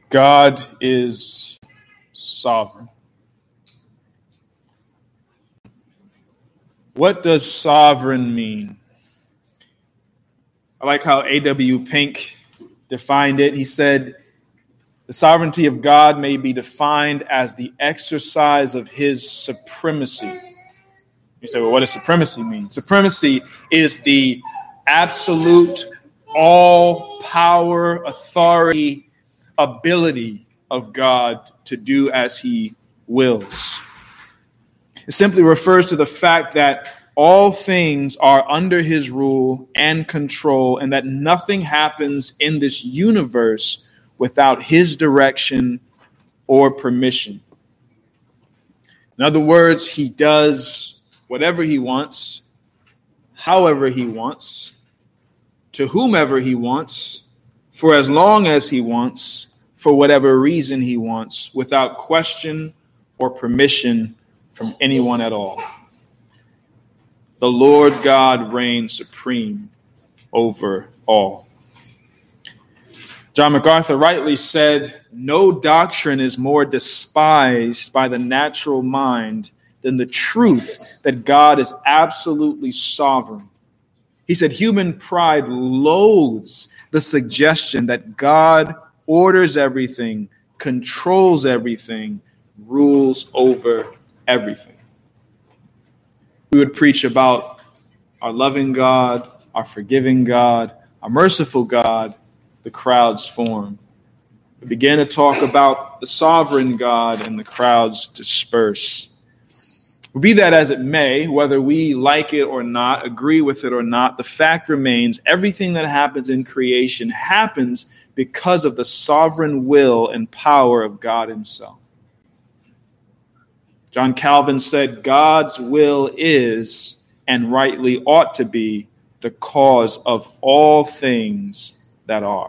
God is sovereign. What does sovereign mean? I like how A.W. Pink defined it. He said, the sovereignty of God may be defined as the exercise of his supremacy. You say, well, what does supremacy mean? Supremacy is the absolute all power, authority, ability of God to do as he wills. It simply refers to the fact that all things are under his rule and control, and that nothing happens in this universe without his direction or permission. In other words, he does whatever he wants, however he wants, to whomever he wants, for as long as he wants, for whatever reason he wants, without question or permission from anyone at all. The Lord God reigns supreme over all. John MacArthur rightly said, no doctrine is more despised by the natural mind than the truth that God is absolutely sovereign. He said, human pride loathes the suggestion that God orders everything, controls everything, rules over everything. We would preach about our loving God, our forgiving God, our merciful God. The crowds form. We begin to talk about the sovereign God, and the crowds disperse. Be that as it may, whether we like it or not, agree with it or not, the fact remains everything that happens in creation happens because of the sovereign will and power of God himself. John Calvin said, God's will is, and rightly ought to be, the cause of all things that are.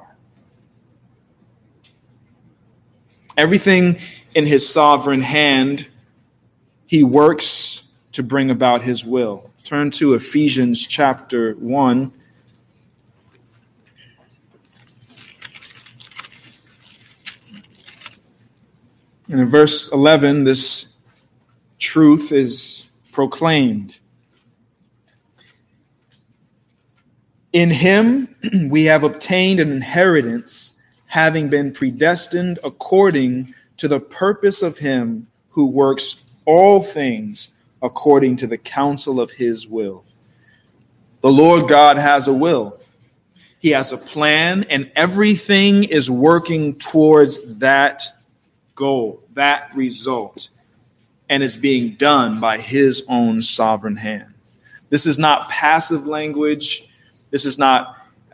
Everything in his sovereign hand, he works to bring about his will. Turn to Ephesians chapter 1. And in verse 11, this truth is proclaimed. In him we have obtained an inheritance, having been predestined according to the purpose of him who works all things according to the counsel of his will. The Lord God has a will. He has a plan, and everything is working towards that goal, that result, and is being done by his own sovereign hand. This is not passive language. This is not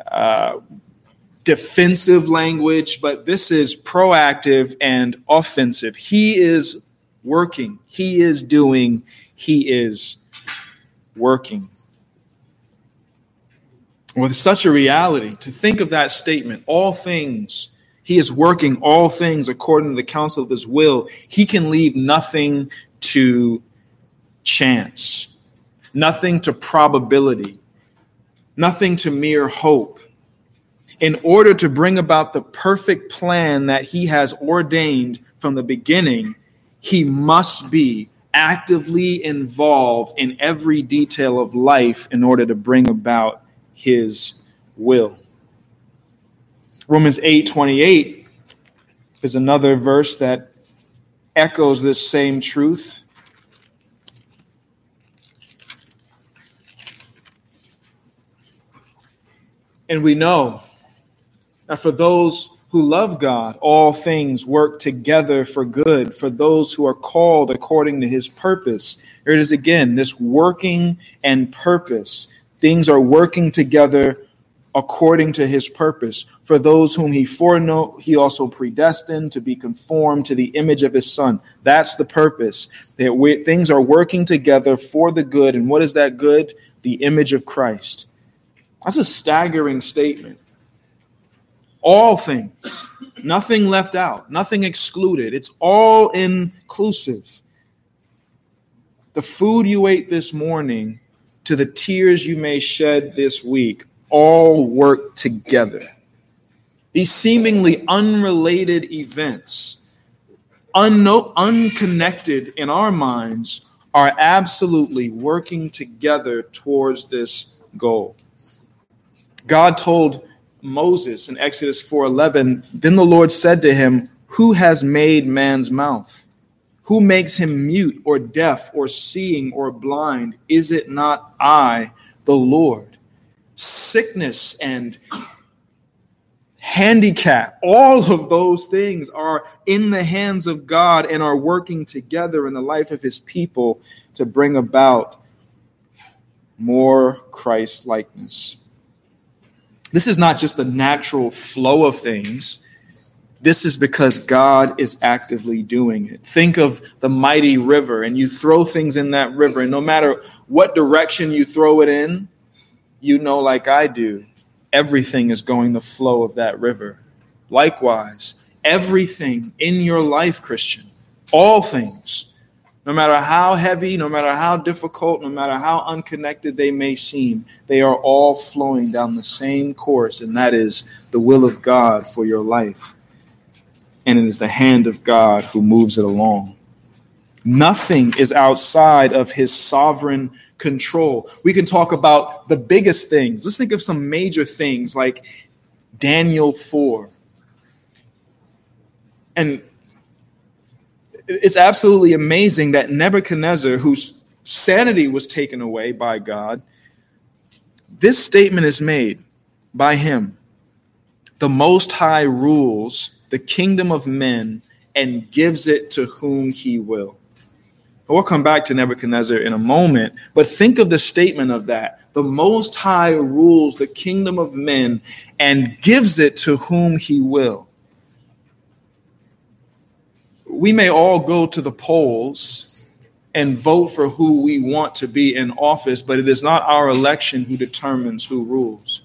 defensive language, but this is proactive and offensive. He is working. He is doing. He is working. With such a reality, to think of that statement, all things, he is working all things according to the counsel of his will. He can leave nothing to chance, nothing to probability, nothing to mere hope. In order to bring about the perfect plan that he has ordained from the beginning, he must be actively involved in every detail of life in order to bring about his will. Romans 8:28 is another verse that echoes this same truth. And we know that for those who love God, all things work together for good, for those who are called according to his purpose. Here it is again, this working and purpose. Things are working together according to his purpose. For those whom he foreknew, he also predestined to be conformed to the image of his son. That's the purpose. Things are working together for the good. And what is that good? The image of Christ. That's a staggering statement. All things, nothing left out, nothing excluded. It's all inclusive. The food you ate this morning to the tears you may shed this week, all work together. These seemingly unrelated events, unconnected in our minds, are absolutely working together towards this goal. God told Moses in Exodus 4:11, then the Lord said to him, who has made man's mouth? Who makes him mute or deaf or seeing or blind? Is it not I, the Lord? Sickness and handicap, all of those things are in the hands of God and are working together in the life of his people to bring about more Christ-likeness. This is not just the natural flow of things. This is because God is actively doing it. Think of the mighty river, and you throw things in that river, and no matter what direction you throw it in, you know, like I do, everything is going the flow of that river. Likewise, everything in your life, Christian, all things, no matter how heavy, no matter how difficult, no matter how unconnected they may seem, they are all flowing down the same course, and that is the will of God for your life. And it is the hand of God who moves it along. Nothing is outside of his sovereign control. We can talk about the biggest things. Let's think of some major things like Daniel 4. And it's absolutely amazing that Nebuchadnezzar, whose sanity was taken away by God, this statement is made by him. The Most High rules the kingdom of men and gives it to whom he will. We'll come back to Nebuchadnezzar in a moment, but think of the statement of that. The Most High rules the kingdom of men and gives it to whom he will. We may all go to the polls and vote for who we want to be in office, but it is not our election who determines who rules.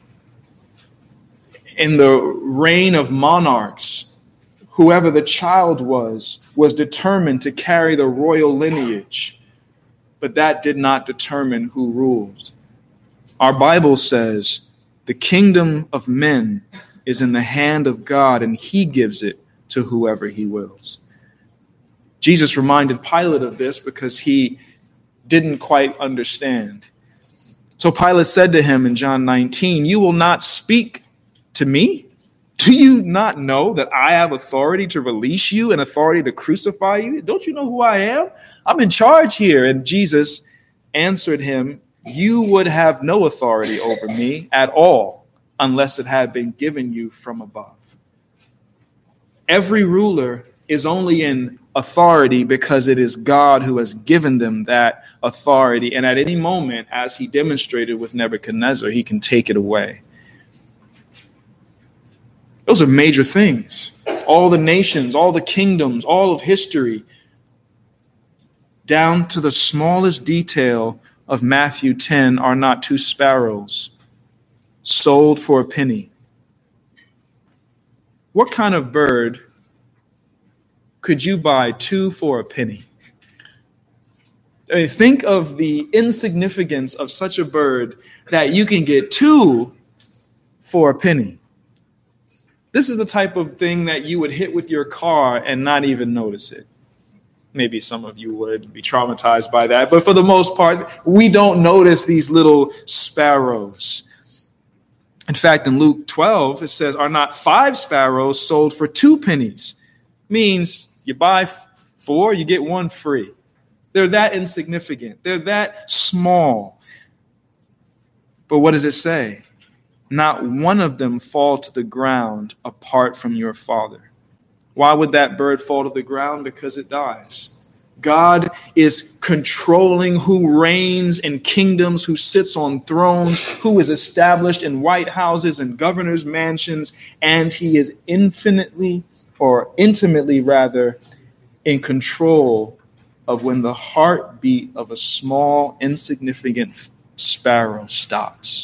In the reign of monarchs, whoever the child was determined to carry the royal lineage, but that did not determine who ruled. Our Bible says the kingdom of men is in the hand of God, and he gives it to whoever he wills. Jesus reminded Pilate of this because he didn't quite understand. So Pilate said to him in John 19, you will not speak to me? Do you not know that I have authority to release you and authority to crucify you? Don't you know who I am? I'm in charge here. And Jesus answered him, you would have no authority over me at all unless it had been given you from above. Every ruler is only in authority because it is God who has given them that authority. And at any moment, as he demonstrated with Nebuchadnezzar, he can take it away. Those are major things. All the nations, all the kingdoms, all of history, down to the smallest detail of Matthew 10, are not two sparrows sold for a penny. What kind of bird could you buy two for a penny? I mean, think of the insignificance of such a bird that you can get two for a penny. This is the type of thing that you would hit with your car and not even notice it. Maybe some of you would be traumatized by that, but for the most part, we don't notice these little sparrows. In fact, in Luke 12, it says, are not 5 sparrows sold for 2 pennies? Means you buy 4, you get 1 free. They're that insignificant. They're that small. But what does it say? Not one of them fall to the ground apart from your Father. Why would that bird fall to the ground? Because it dies. God is controlling who reigns in kingdoms, who sits on thrones, who is established in White Houses and governors' mansions, and he is intimately in control of when the heartbeat of a small, insignificant sparrow stops.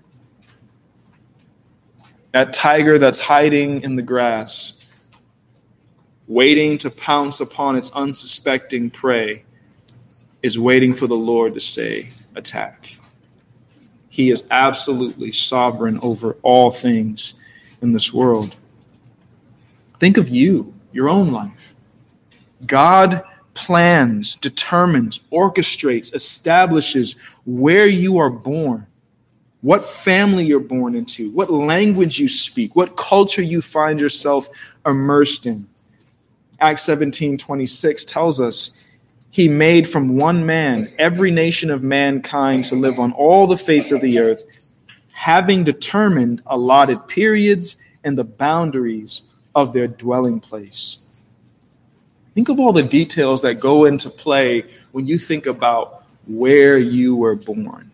That tiger that's hiding in the grass, waiting to pounce upon its unsuspecting prey, is waiting for the Lord to say, attack. He is absolutely sovereign over all things. in this world. Think of you, your own life. God plans, determines, orchestrates, establishes where you are born, what family you're born into, what language you speak, what culture you find yourself immersed in. Acts 17:26 tells us he made from one man every nation of mankind to live on all the face of the earth, having determined allotted periods and the boundaries of their dwelling place. Think of all the details that go into play when you think about where you were born.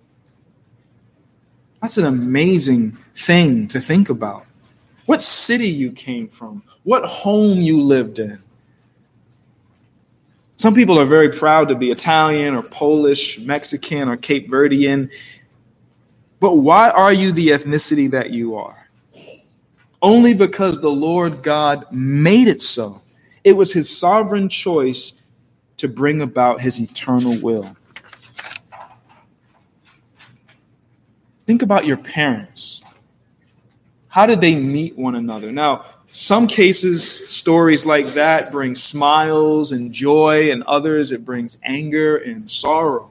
That's an amazing thing to think about. What city you came from, what home you lived in. Some people are very proud to be Italian or Polish, Mexican or Cape Verdean. But why are you the ethnicity that you are? Only because the Lord God made it so. It was his sovereign choice to bring about his eternal will. Think about your parents. How did they meet one another? Now, some cases, stories like that bring smiles and joy, and others it brings anger and sorrow.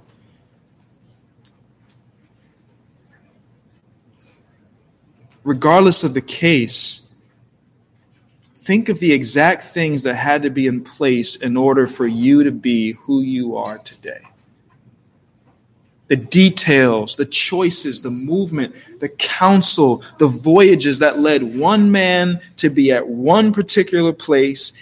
Regardless of the case, think of the exact things that had to be in place in order for you to be who you are today. The details, the choices, the movement, the counsel, the voyages that led one man to be at one particular place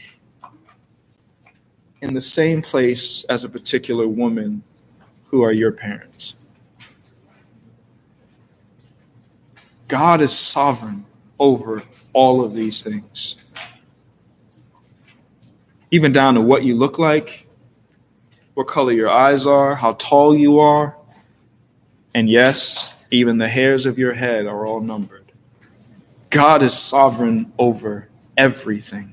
in the same place as a particular woman who are your parents. God is sovereign over all of these things. Even down to what you look like, what color your eyes are, how tall you are. And yes, even the hairs of your head are all numbered. God is sovereign over everything.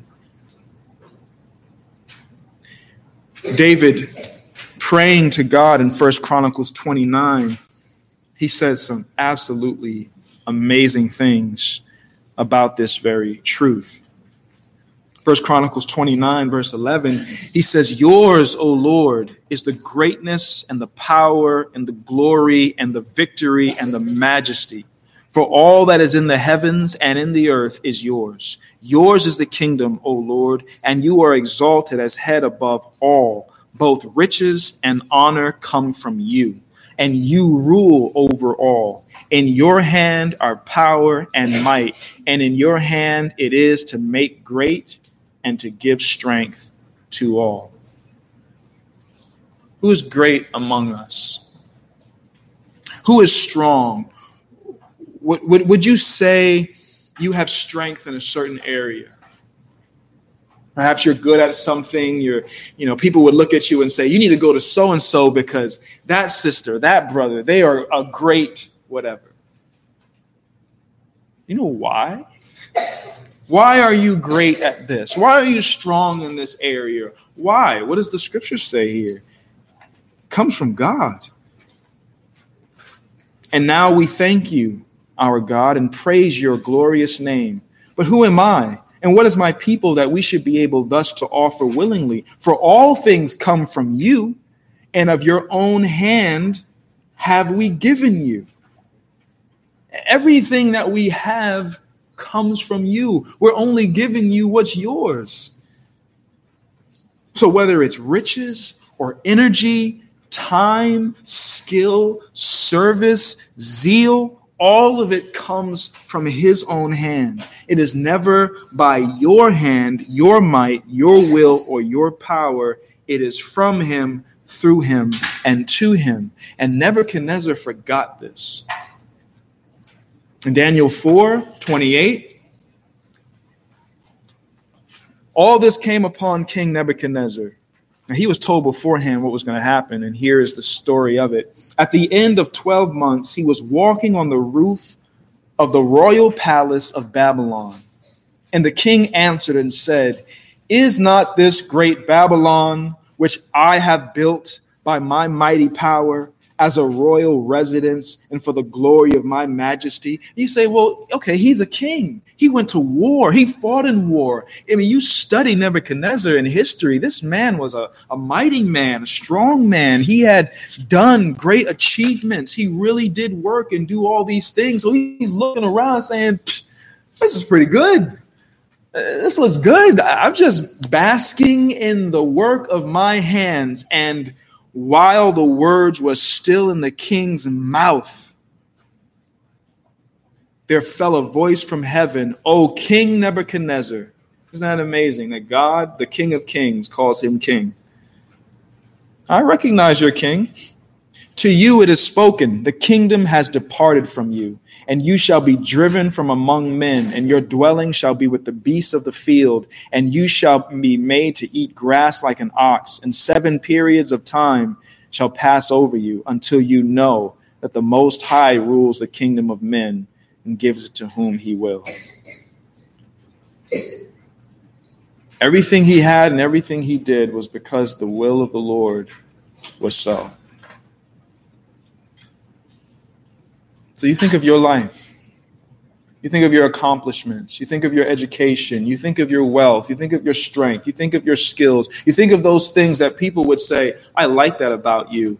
David, praying to God in 1 Chronicles 29, he says some absolutely amazing things about this very truth. 1 Chronicles 29, verse 11, he says, "Yours, O Lord, is the greatness and the power and the glory and the victory and the majesty. For all that is in the heavens and in the earth is yours. Yours is the kingdom, O Lord, and you are exalted as head above all. Both riches and honor come from you, and you rule over all. In your hand are power and might, and in your hand it is to make great and to give strength to all." Who is great among us? Who is strong? Would you say you have strength in a certain area? Perhaps you're good at something. People would look at you and say, "You need to go to so-and-so because that sister, that brother, they are a great whatever." You know why? Why are you great at this? Why are you strong in this area? Why? What does the scripture say here? It comes from God. And now we thank you, our God, and praise your glorious name. But who am I? And what is my people that we should be able thus to offer willingly? For all things come from you, and of your own hand have we given you. Everything that we have comes from you. We're only giving you what's yours. So whether it's riches or energy, time, skill, service, zeal, all of it comes from his own hand. It is never by your hand, your might, your will, or your power. It is from him, through him, and to him. And Nebuchadnezzar forgot this. In Daniel 4:28, all this came upon King Nebuchadnezzar. Now, he was told beforehand what was going to happen, and here is the story of it. At the end of 12 months, he was walking on the roof of the royal palace of Babylon. And the king answered and said, "Is not this great Babylon, which I have built by my mighty power as a royal residence and for the glory of my majesty. You say, well, okay, he's a king. He went to war. He fought in war. I mean, you study Nebuchadnezzar in history. This man was a mighty man, a strong man. He had done great achievements. He really did work and do all these things. So he's looking around saying, this is pretty good. This looks good. I'm just basking in the work of my hands. And while the words were still in the king's mouth, there fell a voice from heaven, O King Nebuchadnezzar. Isn't that amazing that God, the King of Kings, calls him king? I recognize your king. To you it is spoken, the kingdom has departed from you, and you shall be driven from among men, and your dwelling shall be with the beasts of the field, and you shall be made to eat grass like an ox, and 7 periods of time shall pass over you until you know that the Most High rules the kingdom of men and gives it to whom he will. Everything he had and everything he did was because the will of the Lord was so. So you think of your life, you think of your accomplishments, you think of your education, you think of your wealth, you think of your strength, you think of your skills, you think of those things that people would say, I like that about you.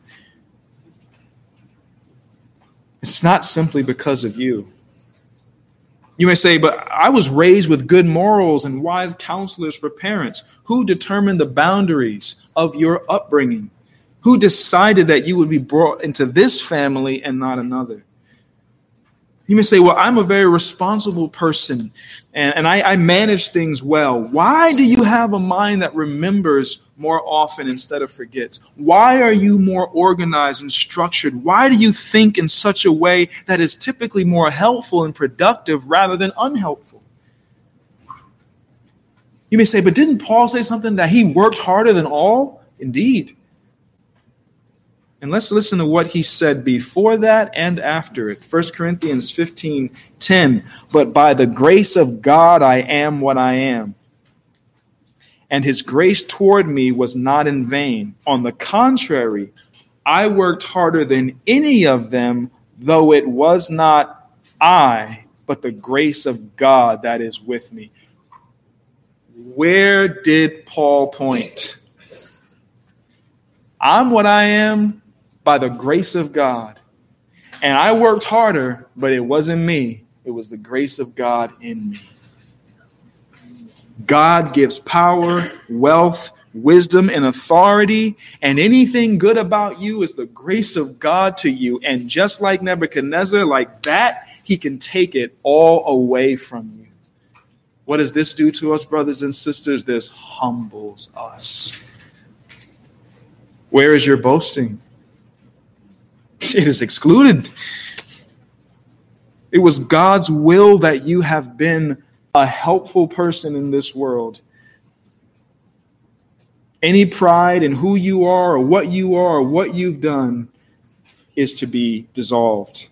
It's not simply because of you. You may say, but I was raised with good morals and wise counselors for parents. Who determined the boundaries of your upbringing? Who decided that you would be brought into this family and not another? You may say, well, I'm a very responsible person and I manage things well. Why do you have a mind that remembers more often instead of forgets? Why are you more organized and structured? Why do you think in such a way that is typically more helpful and productive rather than unhelpful? You may say, but didn't Paul say something that he worked harder than all? Indeed. And let's listen to what he said before that and after it. 1 Corinthians 15:10. But by the grace of God I am what I am. And his grace toward me was not in vain. On the contrary, I worked harder than any of them, though it was not I, but the grace of God that is with me. Where did Paul point? I'm what I am by the grace of God. And I worked harder, but it wasn't me. It was the grace of God in me. God gives power, wealth, wisdom, and authority, and anything good about you is the grace of God to you. And just like Nebuchadnezzar, like that, he can take it all away from you. What does this do to us, brothers and sisters? This humbles us. Where is your boasting? It is excluded. It was God's will that you have been a helpful person in this world. Any pride in who you are or what you've done is to be dissolved.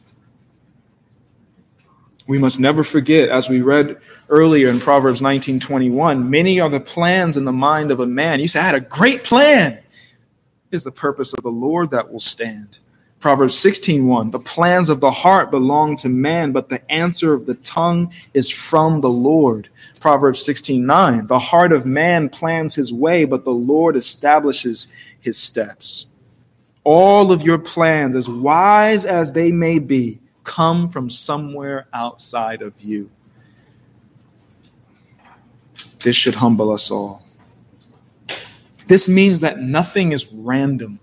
We must never forget, as we read earlier in Proverbs 19:21, many are the plans in the mind of a man. You say, I had a great plan. It is the purpose of the Lord that will stand. Proverbs 16:1, the plans of the heart belong to man, but the answer of the tongue is from the Lord. Proverbs 16:9, the heart of man plans his way, but the Lord establishes his steps. All of your plans, as wise as they may be, come from somewhere outside of you. This should humble us all. This means that nothing is random.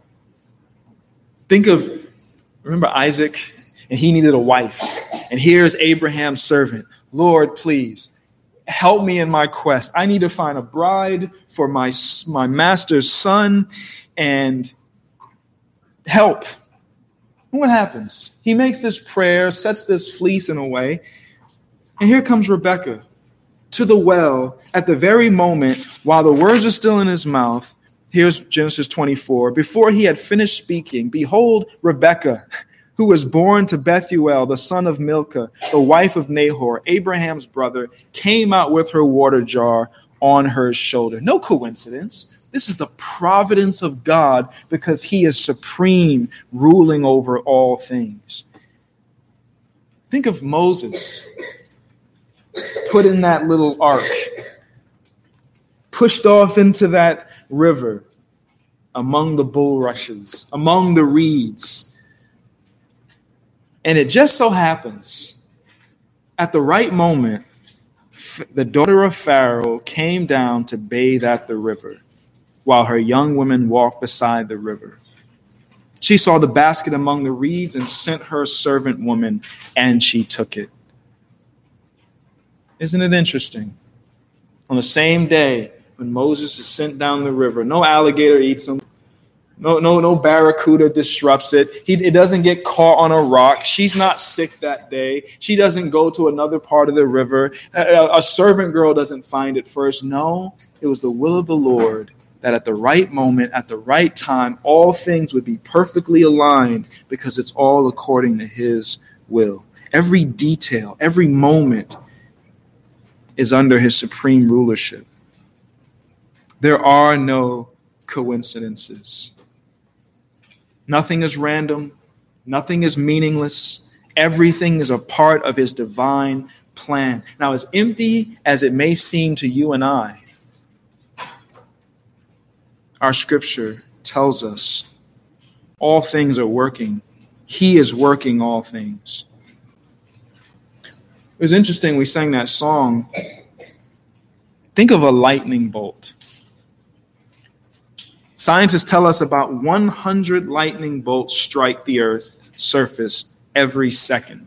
Remember Isaac, and he needed a wife. And here's Abraham's servant. Lord, please help me in my quest. I need to find a bride for my master's son and help. And what happens? He makes this prayer, sets this fleece in a way, and here comes Rebekah to the well at the very moment while the words are still in his mouth. Here's Genesis 24. Before he had finished speaking, behold, Rebekah, who was born to Bethuel, the son of Milcah, the wife of Nahor, Abraham's brother, came out with her water jar on her shoulder. No coincidence. This is the providence of God because he is supreme, ruling over all things. Think of Moses put in that little ark, pushed off into that river among the bulrushes, among the reeds. And it just so happens, at the right moment, the daughter of Pharaoh came down to bathe at the river, while her young women walked beside the river. She saw the basket among the reeds and sent her servant woman, and she took it. Isn't it interesting? On the same day when Moses is sent down the river, no alligator eats him. No barracuda disrupts it. It doesn't get caught on a rock. She's not sick that day. She doesn't go to another part of the river. A servant girl doesn't find it first. No, it was the will of the Lord that at the right moment, at the right time, all things would be perfectly aligned because it's all according to his will. Every detail, every moment is under his supreme rulership. There are no coincidences. Nothing is random. Nothing is meaningless. Everything is a part of his divine plan. Now, as empty as it may seem to you and I, our scripture tells us all things are working. He is working all things. It was interesting, we sang that song. Think of a lightning bolt. Scientists tell us about 100 lightning bolts strike the Earth's surface every second.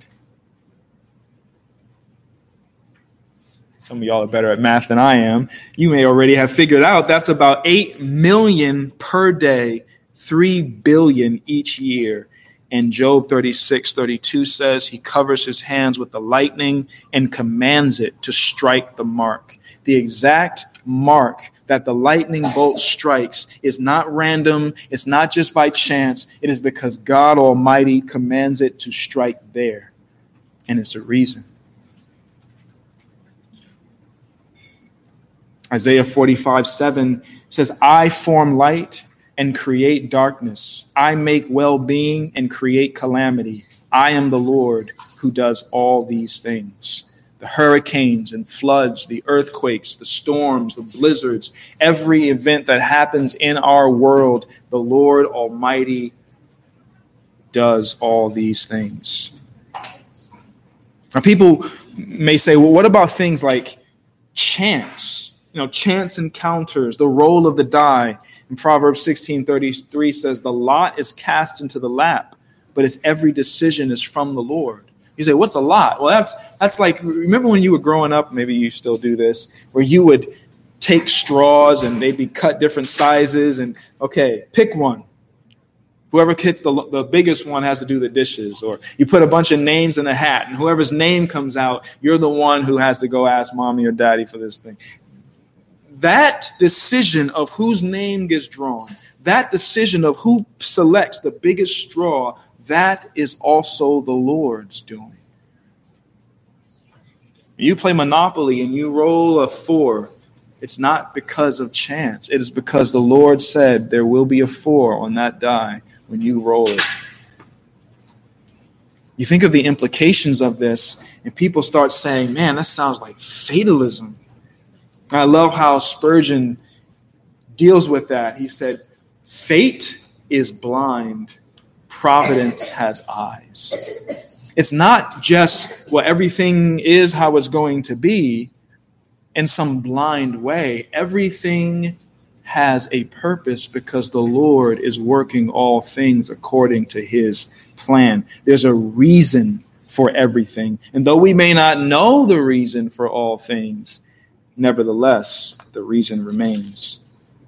Some of y'all are better at math than I am. You may already have figured out that's about 8 million per day, 3 billion each year. And Job 36:32 says he covers his hands with the lightning and commands it to strike the mark. The exact mark that the lightning bolt strikes is not random. It's not just by chance. It is because God Almighty commands it to strike there. And it's a reason. Isaiah 45:7 says, I form light and create darkness. I make well-being and create calamity. I am the Lord who does all these things. The hurricanes and floods, the earthquakes, the storms, the blizzards, every event that happens in our world, the Lord Almighty does all these things. Now, people may say, well, what about things like chance? Chance encounters, the roll of the die. In Proverbs 16:33 says, the lot is cast into the lap, but its every decision is from the Lord. You say, what's a lot? Well, that's like, remember when you were growing up, maybe you still do this, where you would take straws and they'd be cut different sizes and, okay, pick one. Whoever gets the biggest one has to do the dishes. Or you put a bunch of names in a hat, and whoever's name comes out, you're the one who has to go ask mommy or daddy for this thing. That decision of whose name gets drawn, that decision of who selects the biggest straw, that is also the Lord's doing. You play Monopoly and you roll a 4. It's not because of chance. It is because the Lord said there will be a 4 on that die when you roll it. You think of the implications of this, and people start saying, man, that sounds like fatalism. I love how Spurgeon deals with that. He said, fate is blind. Providence has eyes. It's not just, well, everything is how it's going to be in some blind way. Everything has a purpose because the Lord is working all things according to his plan. There's a reason for everything. And though we may not know the reason for all things, nevertheless, the reason remains.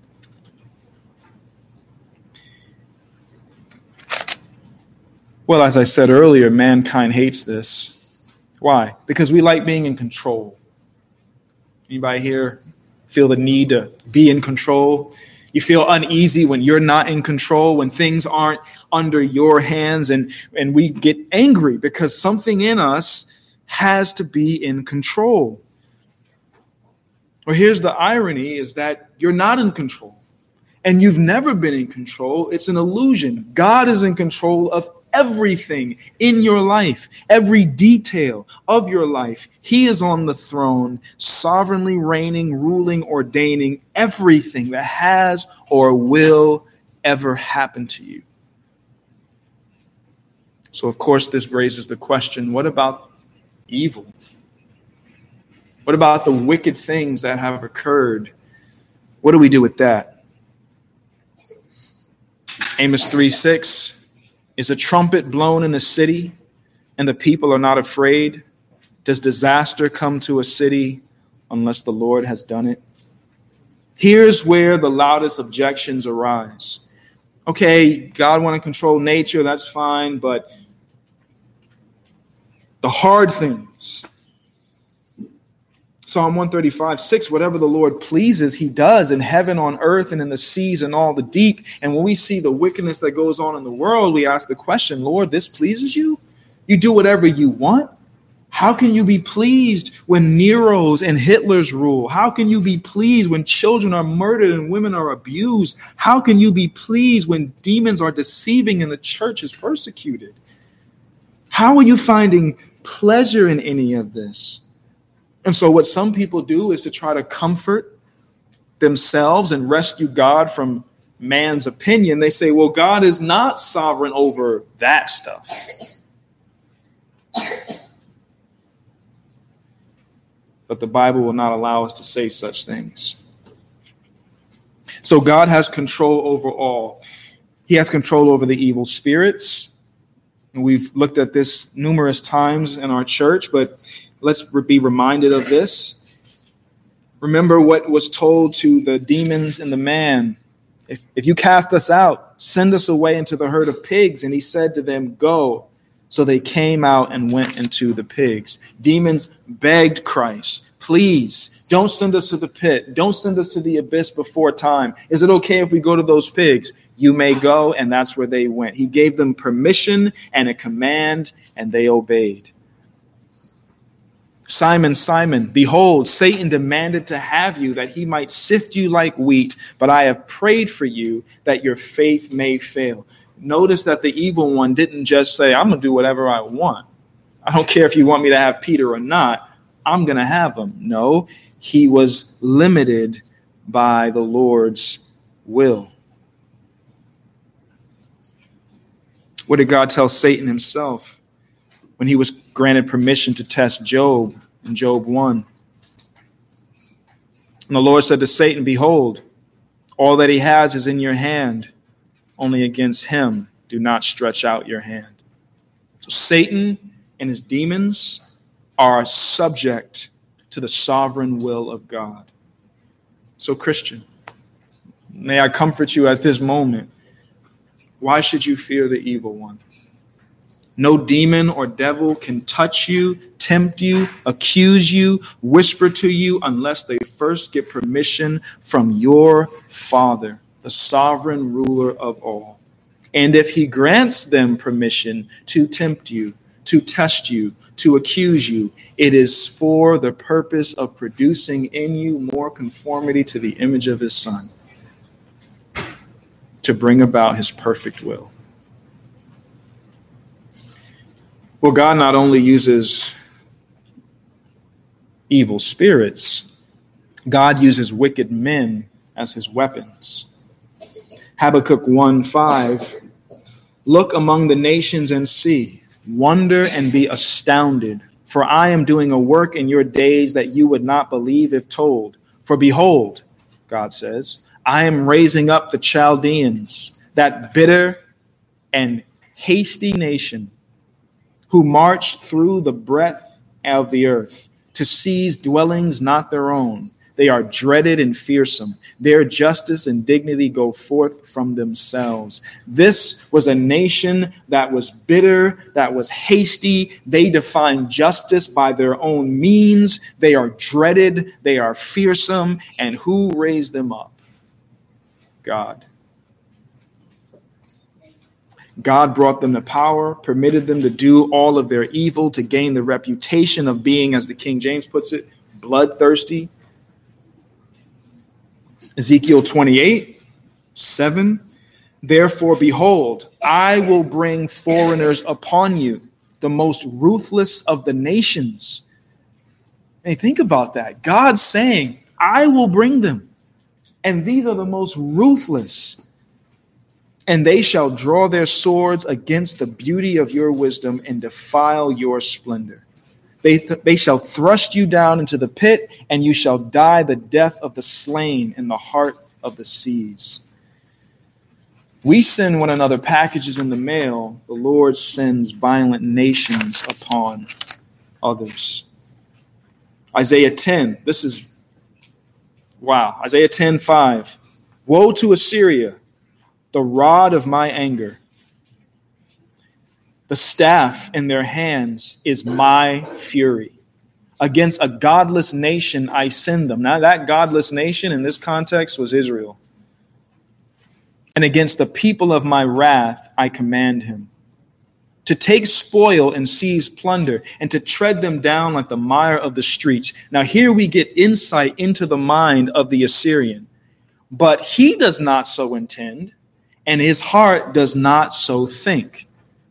Well, as I said earlier, mankind hates this. Why? Because we like being in control. Anybody here feel the need to be in control? You feel uneasy when you're not in control, when things aren't under your hands, and we get angry because something in us has to be in control. Well, here's the irony, is that you're not in control. and you've never been in control, it's an illusion. God is in control of everything in your life, every detail of your life. He is on the throne, sovereignly reigning, ruling, ordaining everything that has or will ever happen to you. So, of course, this raises the question, what about evil? What about the wicked things that have occurred? What do we do with that? Amos 3:6. Is a trumpet blown in the city, and the people are not afraid? Does disaster come to a city unless the Lord has done it? Here's where the loudest objections arise. Okay, God want to control nature, that's fine, but the hard things. Psalm 135:6, whatever the Lord pleases, he does in heaven, on earth, and in the seas and all the deep. And when we see the wickedness that goes on in the world, we ask the question, Lord, this pleases you? You do whatever you want? How can you be pleased when Nero's and Hitler's rule? How can you be pleased when children are murdered and women are abused? How can you be pleased when demons are deceiving and the church is persecuted? How are you finding pleasure in any of this? And so what some people do is to try to comfort themselves and rescue God from man's opinion. They say, well, God is not sovereign over that stuff. But the Bible will not allow us to say such things. So God has control over all. He has control over the evil spirits. And we've looked at this numerous times in our church, but let's be reminded of this. Remember what was told to the demons and the man. If you cast us out, send us away into the herd of pigs. And he said to them, go. So they came out and went into the pigs. Demons begged Christ, please, don't send us to the pit. Don't send us to the abyss before time. Is it okay if we go to those pigs? You may go. And that's where they went. He gave them permission and a command, and they obeyed. Simon, Simon, behold, Satan demanded to have you that he might sift you like wheat, but I have prayed for you that your faith may fail. Notice that the evil one didn't just say, I'm going to do whatever I want. I don't care if you want me to have Peter or not. I'm going to have him. No, he was limited by the Lord's will. What did God tell Satan himself when he was granted permission to test Job in Job 1? And the Lord said to Satan, behold, all that he has is in your hand. Only against him do not stretch out your hand. So Satan and his demons are subject to the sovereign will of God. So Christian, may I comfort you at this moment. Why should you fear the evil one? No demon or devil can touch you, tempt you, accuse you, whisper to you unless they first get permission from your Father, the sovereign ruler of all. And if he grants them permission to tempt you, to test you, to accuse you, it is for the purpose of producing in you more conformity to the image of his Son, to bring about his perfect will. Well, God not only uses evil spirits, God uses wicked men as his weapons. Habakkuk 1:5, look among the nations and see, wonder and be astounded, for I am doing a work in your days that you would not believe if told. For behold, God says, I am raising up the Chaldeans, that bitter and hasty nation, who marched through the breadth of the earth to seize dwellings not their own. They are dreaded and fearsome. Their justice and dignity go forth from themselves. This was a nation that was bitter, that was hasty. They defined justice by their own means. They are dreaded. They are fearsome. And who raised them up? God. God brought them to power, permitted them to do all of their evil to gain the reputation of being, as the King James puts it, bloodthirsty. Ezekiel 28 7, therefore, behold, I will bring foreigners upon you, the most ruthless of the nations. Hey, think about that. God's saying, I will bring them. And these are the most ruthless. And they shall draw their swords against the beauty of your wisdom and defile your splendor. They shall thrust you down into the pit, and you shall die the death of the slain in the heart of the seas. We send one another packages in the mail. The Lord sends violent nations upon others. Isaiah 10. Isaiah 10:5. Woe to Assyria, the rod of my anger. The staff in their hands is my fury. Against a godless nation I send them. Now that godless nation in this context was Israel. And against the people of my wrath I command him. To take spoil and seize plunder, and to tread them down like the mire of the streets. Now here we get insight into the mind of the Assyrian. But he does not so intend, and his heart does not so think.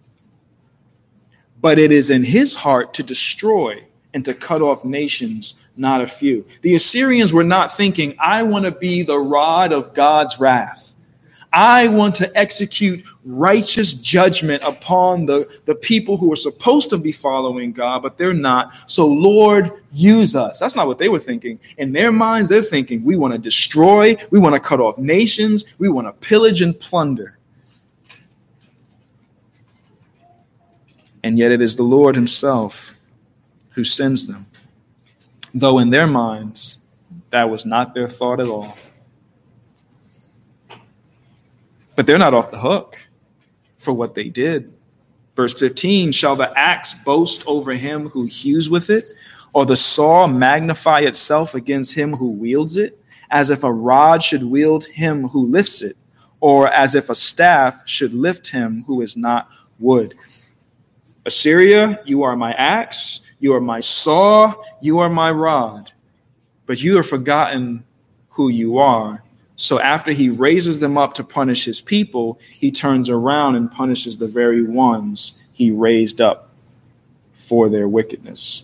But it is in his heart to destroy and to cut off nations, not a few. The Assyrians were not thinking, I want to be the rod of God's wrath. I want to execute righteous judgment upon the people who are supposed to be following God, but they're not. So, Lord, use us. That's not what they were thinking. In their minds, they're thinking, we want to destroy, we want to cut off nations, we want to pillage and plunder. And yet it is the Lord himself who sends them. Though in their minds, that was not their thought at all. But they're not off the hook for what they did. Verse 15, shall the axe boast over him who hews with it, or the saw magnify itself against him who wields it, as if a rod should wield him who lifts it, or as if a staff should lift him who is not wood. Assyria, you are my axe, you are my saw, you are my rod, but you have forgotten who you are. So after he raises them up to punish his people, he turns around and punishes the very ones he raised up for their wickedness.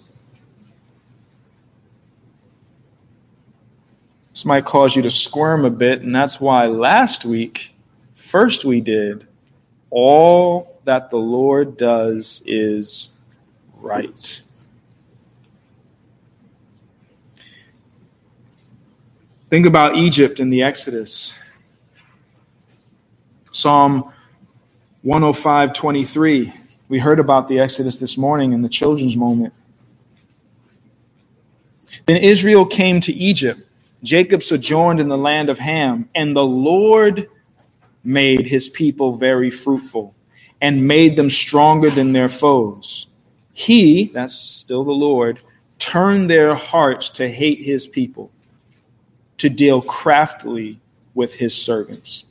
This might cause you to squirm a bit, and that's why last week, first we did, all that the Lord does is right. Think about Egypt in the Exodus. Psalm 105:23. We heard about the Exodus this morning in the children's moment. Then Israel came to Egypt. Jacob sojourned in the land of Ham, and the Lord made his people very fruitful and made them stronger than their foes. He, that's still the Lord, turned their hearts to hate his people, to deal craftily with his servants.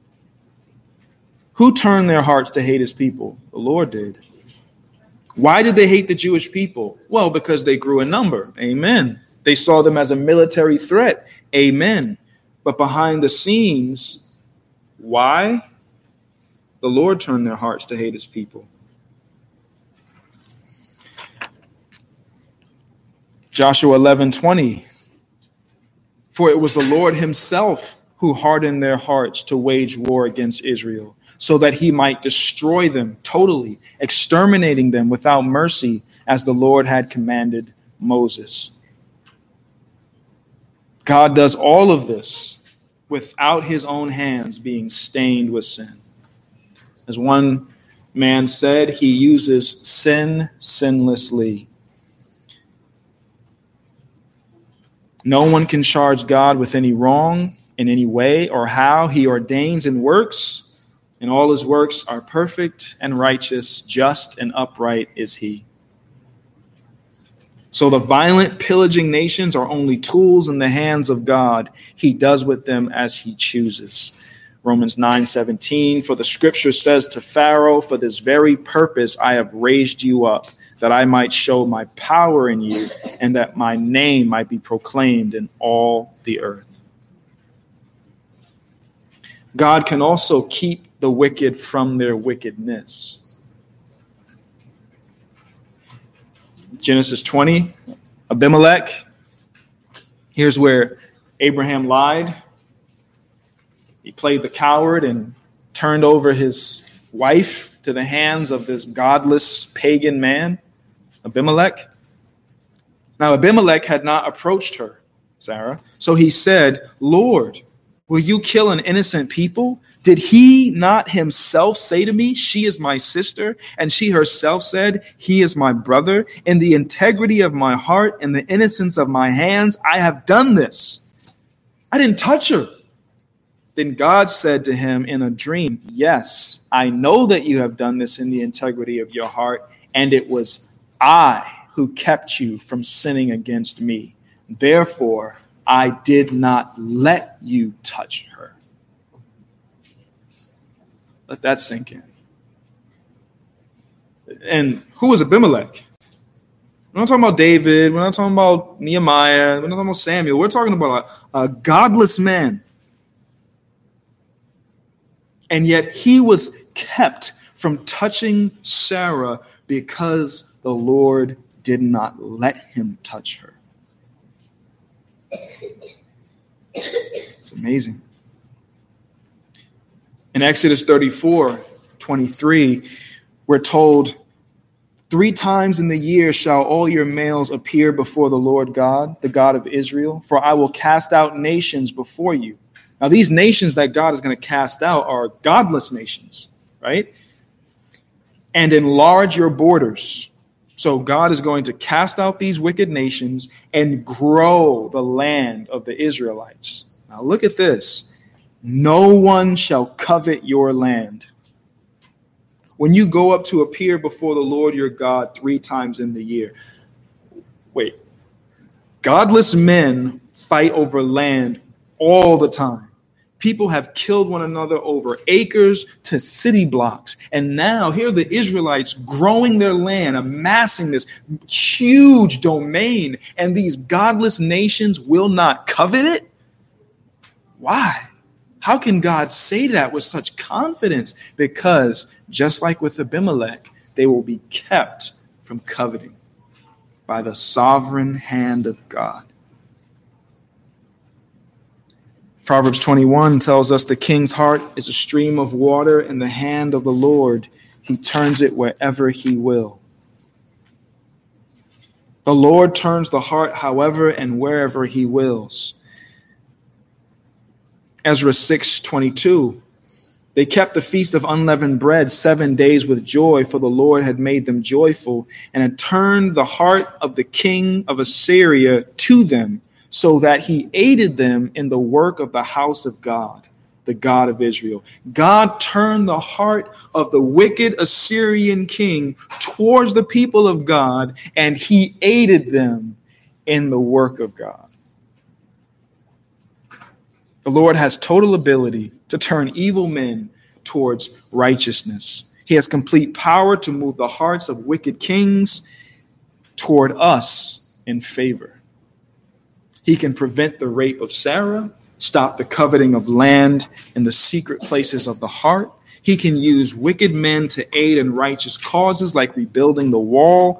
Who turned their hearts to hate his people? The Lord did. Why did they hate the Jewish people? Well, because they grew in number. Amen. They saw them as a military threat. Amen. But behind the scenes, why? The Lord turned their hearts to hate his people. Joshua 11:20. For it was the Lord himself who hardened their hearts to wage war against Israel, so that he might destroy them totally, exterminating them without mercy, as the Lord had commanded Moses. God does all of this without his own hands being stained with sin. As one man said, he uses sin sinlessly. No one can charge God with any wrong in any way or how. He ordains and works, and all his works are perfect and righteous, just and upright is he. So the violent, pillaging nations are only tools in the hands of God. He does with them as he chooses. Romans 9:17, for the scripture says to Pharaoh, for this very purpose I have raised you up, that I might show my power in you, and that my name might be proclaimed in all the earth. God can also keep the wicked from their wickedness. Genesis 20, Abimelech. Here's where Abraham lied. He played the coward and turned over his wife to the hands of this godless pagan man, Abimelech. Now, Abimelech had not approached her, Sarah. So he said, Lord, will you kill an innocent people? Did he not himself say to me, she is my sister? And she herself said, he is my brother. In the integrity of my heart and the innocence of my hands, I have done this. I didn't touch her. Then God said to him in a dream, yes, I know that you have done this in the integrity of your heart, and it was I who kept you from sinning against me. Therefore, I did not let you touch her. Let that sink in. And who was Abimelech? We're not talking about David. We're not talking about Nehemiah. We're not talking about Samuel. We're talking about a godless man. And yet he was kept from touching Sarah because the Lord did not let him touch her. It's amazing. In Exodus 34:23, we're told, 3 times in the year shall all your males appear before the Lord God, the God of Israel, for I will cast out nations before you. Now, these nations that God is going to cast out are godless nations, right? And enlarge your borders. So God is going to cast out these wicked nations and grow the land of the Israelites. Now, look at this. No one shall covet your land. When you go up to appear before the Lord your God 3 times in the year. Wait. Godless men fight over land all the time. People have killed one another over acres to city blocks. And now here are the Israelites growing their land, amassing this huge domain. And these godless nations will not covet it? Why? How can God say that with such confidence? Because just like with Abimelech, they will be kept from coveting by the sovereign hand of God. Proverbs 21 tells us the king's heart is a stream of water in the hand of the Lord. He turns it wherever he will. The Lord turns the heart however and wherever he wills. Ezra 6:22. They kept the feast of unleavened bread 7 days with joy, for the Lord had made them joyful and had turned the heart of the king of Assyria to them, so that he aided them in the work of the house of God, the God of Israel. God turned the heart of the wicked Assyrian king towards the people of God, and he aided them in the work of God. The Lord has total ability to turn evil men towards righteousness. He has complete power to move the hearts of wicked kings toward us in favor. He can prevent the rape of Sarah, stop the coveting of land in the secret places of the heart. He can use wicked men to aid in righteous causes like rebuilding the wall.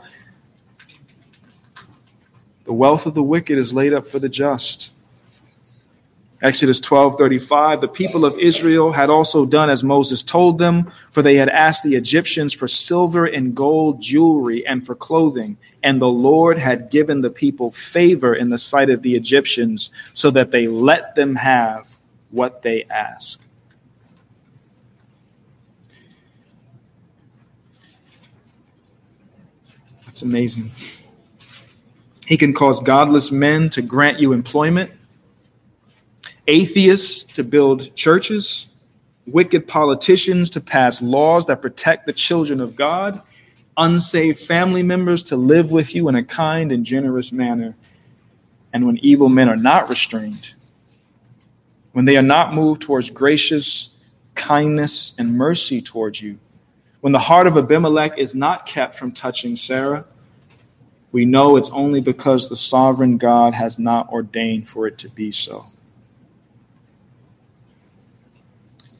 The wealth of the wicked is laid up for the just. Exodus 12:35, the people of Israel had also done as Moses told them, for they had asked the Egyptians for silver and gold jewelry and for clothing, and the Lord had given the people favor in the sight of the Egyptians, so that they let them have what they asked. That's amazing. He can cause godless men to grant you employment, atheists to build churches, wicked politicians to pass laws that protect the children of God, unsaved family members to live with you in a kind and generous manner. And when evil men are not restrained, when they are not moved towards gracious kindness and mercy towards you, when the heart of Abimelech is not kept from touching Sarah, we know it's only because the sovereign God has not ordained for it to be so.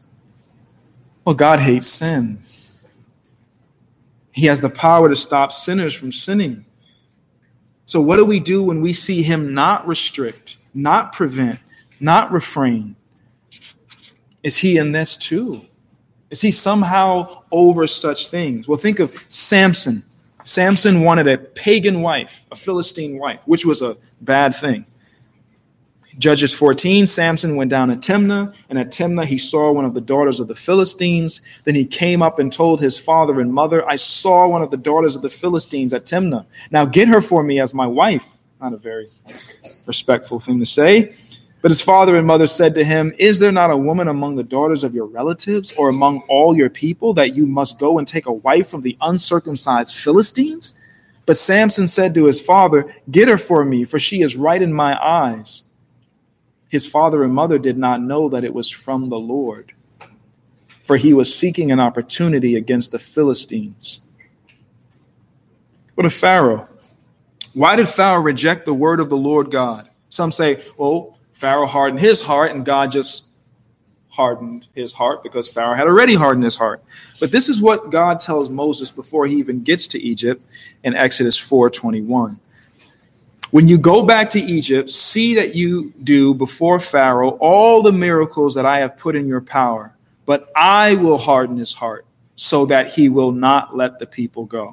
Well, God hates sin. He has the power to stop sinners from sinning. So what do we do when we see him not restrict, not prevent, not refrain? Is he in this too? Is he somehow over such things? Well, think of Samson. Samson wanted a pagan wife, a Philistine wife, which was a bad thing. Judges 14, Samson went down to Timnah, and at Timnah he saw one of the daughters of the Philistines. Then he came up and told his father and mother, I saw one of the daughters of the Philistines at Timnah. Now get her for me as my wife. Not a very respectful thing to say. But his father and mother said to him, is there not a woman among the daughters of your relatives or among all your people that you must go and take a wife from the uncircumcised Philistines? But Samson said to his father, get her for me, for she is right in my eyes. His father and mother did not know that it was from the Lord, for he was seeking an opportunity against the Philistines. What of Pharaoh? Why did Pharaoh reject the word of the Lord God? Some say, well, Pharaoh hardened his heart and God just hardened his heart because Pharaoh had already hardened his heart. But this is what God tells Moses before he even gets to Egypt in Exodus 4:21. When you go back to Egypt, see that you do before Pharaoh all the miracles that I have put in your power, but I will harden his heart so that he will not let the people go.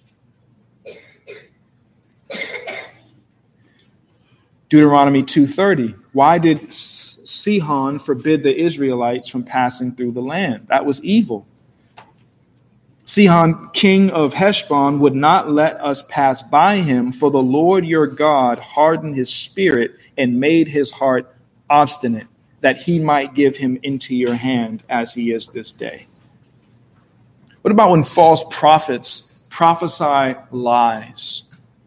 Deuteronomy 2:30. Why did Sihon forbid the Israelites from passing through the land? That was evil. Sihon, king of Heshbon, would not let us pass by him, for the Lord your God hardened his spirit and made his heart obstinate, that he might give him into your hand as he is this day. What about when false prophets prophesy lies?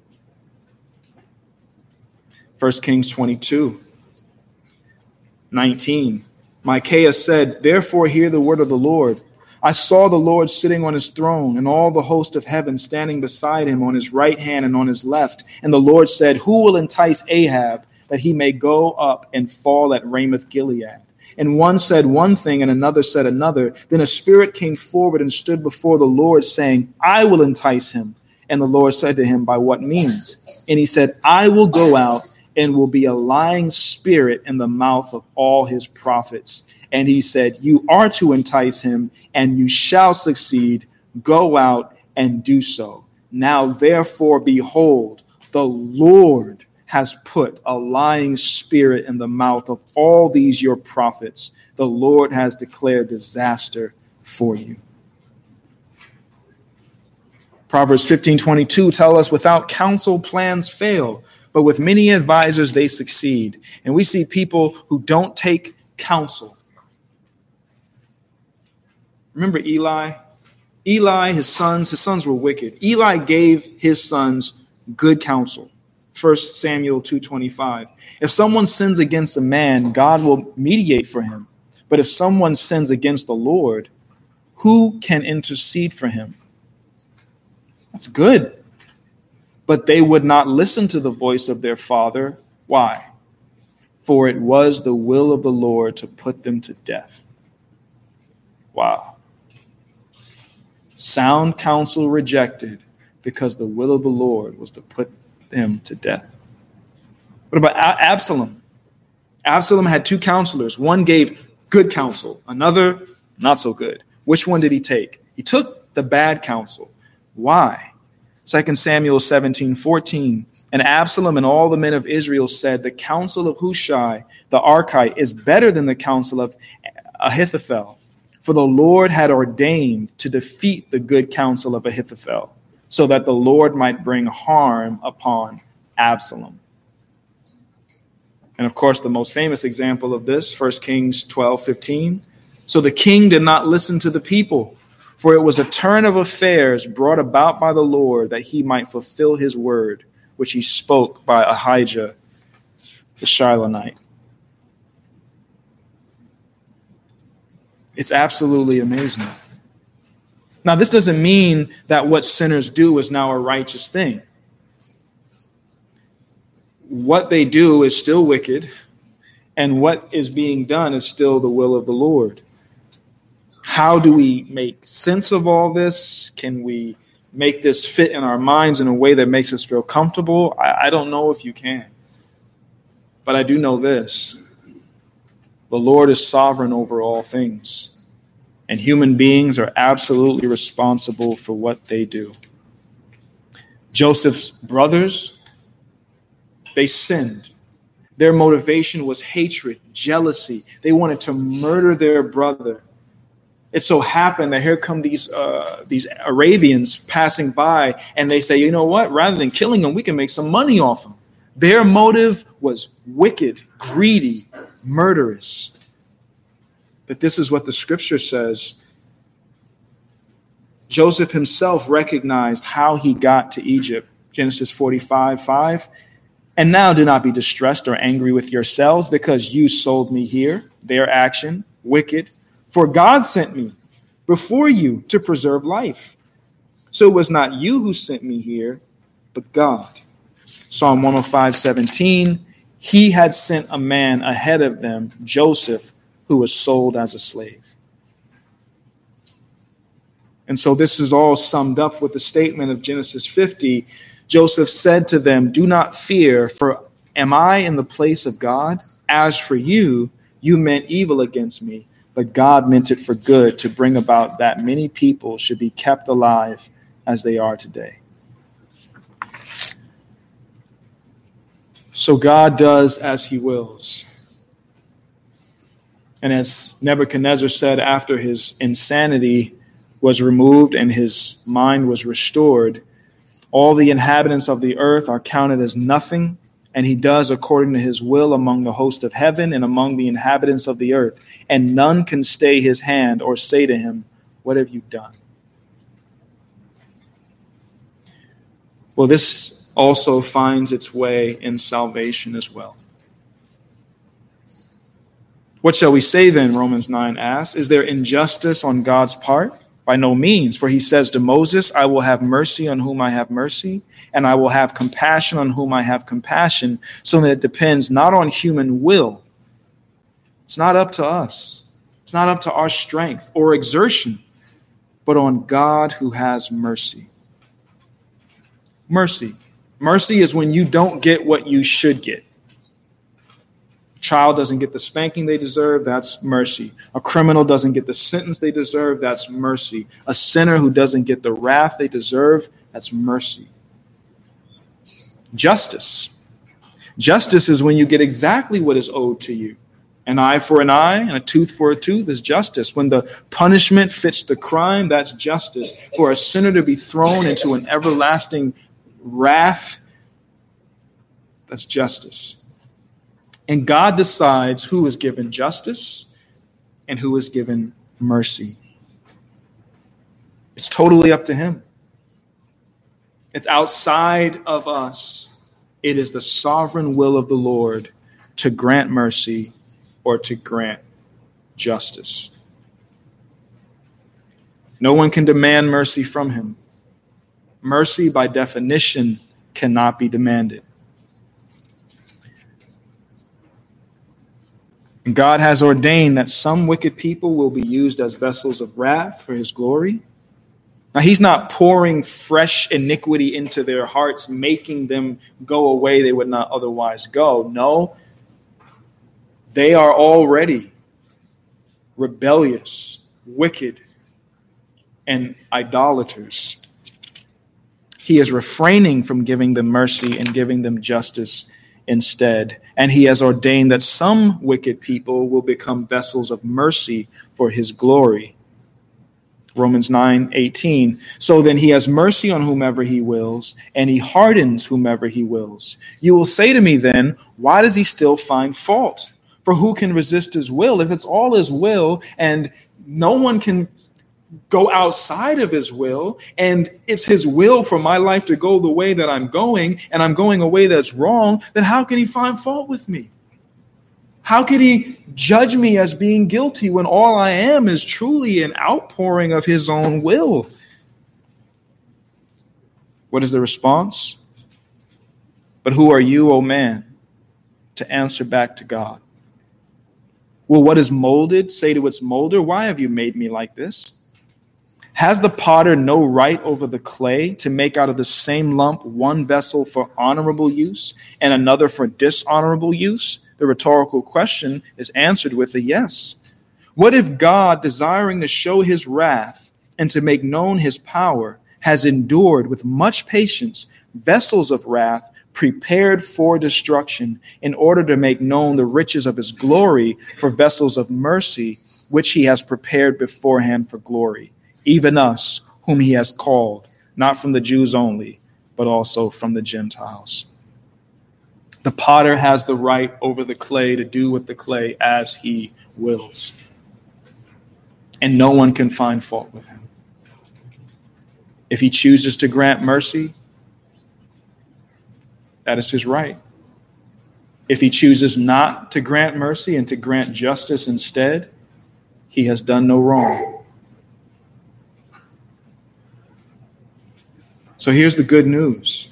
1 Kings 22:19. Micaiah said, therefore hear the word of the Lord. I saw the Lord sitting on his throne, and all the host of heaven standing beside him on his right hand and on his left. And the Lord said, who will entice Ahab, that he may go up and fall at Ramoth Gilead? And one said one thing, and another said another. Then a spirit came forward and stood before the Lord, saying, I will entice him. And the Lord said to him, by what means? And he said, I will go out and will be a lying spirit in the mouth of all his prophets. And he said, you are to entice him, and you shall succeed. Go out and do so. Now, therefore, behold, the Lord has put a lying spirit in the mouth of all these your prophets. The Lord has declared disaster for you. Proverbs 15:22 tell us, without counsel, plans fail, but with many advisors, they succeed. And we see people who don't take counsel. Remember Eli? Eli, his sons were wicked. Eli gave his sons good counsel. 1 Samuel 2:25. If someone sins against a man, God will mediate for him. But if someone sins against the Lord, who can intercede for him? That's good. But they would not listen to the voice of their father. Why? For it was the will of the Lord to put them to death. Wow. Sound counsel rejected because the will of the Lord was to put them to death. What about Absalom? Absalom had two counselors. One gave good counsel, another not so good. Which one did he take? He took the bad counsel. Why? 2 Samuel 17:14. And Absalom and all the men of Israel said, the counsel of Hushai the Archite is better than the counsel of Ahithophel. For the Lord had ordained to defeat the good counsel of Ahithophel, so that the Lord might bring harm upon Absalom. And of course, the most famous example of this, 1 Kings 12:15. So the king did not listen to the people, for it was a turn of affairs brought about by the Lord, that he might fulfill his word, which he spoke by Ahijah the Shilonite. It's absolutely amazing. Now, this doesn't mean that what sinners do is now a righteous thing. What they do is still wicked, and what is being done is still the will of the Lord. How do we make sense of all this? Can we make this fit in our minds in a way that makes us feel comfortable? I don't know if you can. But I do know this. The Lord is sovereign over all things. And human beings are absolutely responsible for what they do. Joseph's brothers, they sinned. Their motivation was hatred, jealousy. They wanted to murder their brother. It so happened that here come these Arabians passing by, and they say, you know what? Rather than killing him, we can make some money off him. Their motive was wicked, greedy, murderous. But this is what the scripture says. Joseph himself recognized how he got to Egypt. Genesis 45:5. And now do not be distressed or angry with yourselves because you sold me here. Their action, wicked. For God sent me before you to preserve life. So it was not you who sent me here, but God. Psalm 105:17. He had sent a man ahead of them, Joseph, who was sold as a slave. And so this is all summed up with the statement of Genesis 50. Joseph said to them, do not fear, for am I in the place of God? As for you, you meant evil against me, but God meant it for good to bring about that many people should be kept alive as they are today. So God does as he wills. And as Nebuchadnezzar said after his insanity was removed and his mind was restored, all the inhabitants of the earth are counted as nothing, and he does according to his will among the host of heaven and among the inhabitants of the earth. And none can stay his hand or say to him, what have you done? Well, this also finds its way in salvation as well. What shall we say then, Romans 9 asks? Is there injustice on God's part? By no means, for he says to Moses, I will have mercy on whom I have mercy, and I will have compassion on whom I have compassion, so that it depends not on human will. It's not up to us. It's not up to our strength or exertion, but on God who has mercy. Mercy. Mercy is when you don't get what you should get. A child doesn't get the spanking they deserve, that's mercy. A criminal doesn't get the sentence they deserve, that's mercy. A sinner who doesn't get the wrath they deserve, that's mercy. Justice. Justice is when you get exactly what is owed to you. An eye for an eye and a tooth for a tooth is justice. When the punishment fits the crime, that's justice. For a sinner to be thrown into an everlasting wrath, that's justice. And God decides who is given justice and who is given mercy. It's totally up to him. It's outside of us. It is the sovereign will of the Lord to grant mercy or to grant justice. No one can demand mercy from him. Mercy, by definition, cannot be demanded. And God has ordained that some wicked people will be used as vessels of wrath for his glory. Now, he's not pouring fresh iniquity into their hearts, making them go away they would not otherwise go. No, they are already rebellious, wicked, and idolaters. He is refraining from giving them mercy and giving them justice instead. And he has ordained that some wicked people will become vessels of mercy for his glory. Romans 9:18. So then he has mercy on whomever he wills, and he hardens whomever he wills. You will say to me then, why does he still find fault? For who can resist his will? If it's all his will and no one can go outside of his will, and it's his will for my life to go the way that I'm going, and I'm going a way that's wrong, then how can he find fault with me? How could he judge me as being guilty when all I am is truly an outpouring of his own will? What is the response? But who are you, O man, to answer back to God? Will what is molded say to its molder, why have you made me like this? Has the potter no right over the clay to make out of the same lump one vessel for honorable use and another for dishonorable use? The rhetorical question is answered with a yes. What if God, desiring to show his wrath and to make known his power, has endured with much patience vessels of wrath prepared for destruction, in order to make known the riches of his glory for vessels of mercy, which he has prepared beforehand for glory, even us, whom he has called, not from the Jews only, but also from the Gentiles. The potter has the right over the clay to do with the clay as he wills, and no one can find fault with him. If he chooses to grant mercy, that is his right. If he chooses not to grant mercy and to grant justice instead, he has done no wrong. So here's the good news.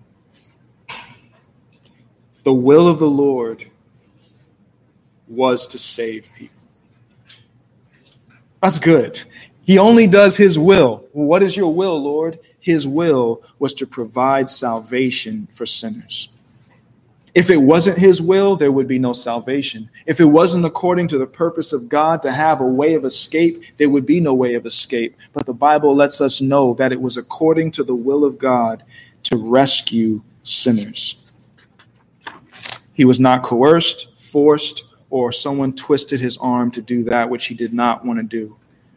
The will of the Lord was to save people. That's good. He only does his will. Well, what is your will, Lord? His will was to provide salvation for sinners. If it wasn't his will, there would be no salvation. If it wasn't according to the purpose of God to have a way of escape, there would be no way of escape. But the Bible lets us know that it was according to the will of God to rescue sinners. He was not coerced, forced, or someone twisted his arm to do that which he did not want to do.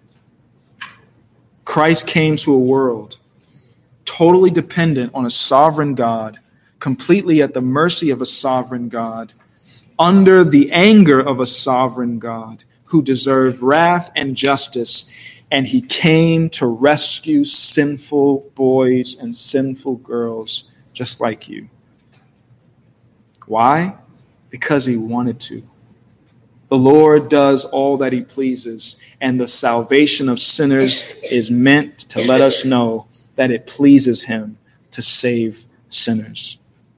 Christ came to a world totally dependent on a sovereign God, completely at the mercy of a sovereign God, under the anger of a sovereign God who deserved wrath and justice. And he came to rescue sinful boys and sinful girls just like you. Why? Because he wanted to. The Lord does all that he pleases, and the salvation of sinners is meant to let us know that it pleases him to save sinners.